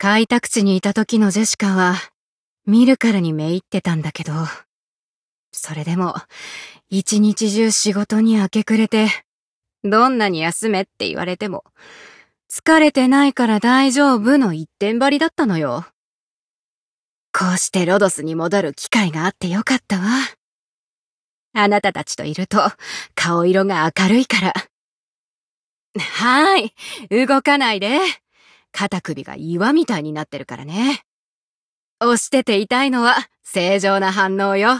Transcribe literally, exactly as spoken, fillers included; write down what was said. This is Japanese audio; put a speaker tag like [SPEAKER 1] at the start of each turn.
[SPEAKER 1] 開拓地にいた時のジェシカは、見るからにめいってたんだけど、それでも、一日中仕事に明け暮れて、どんなに休めって言われても、疲れてないから大丈夫の一点張りだったのよ。こうしてロドスに戻る機会があってよかったわ。あなたたちといると、顔色が明るいから。はーい、動かないで。肩首が岩みたいになってるからね。押してて痛いのは正常な反応よ。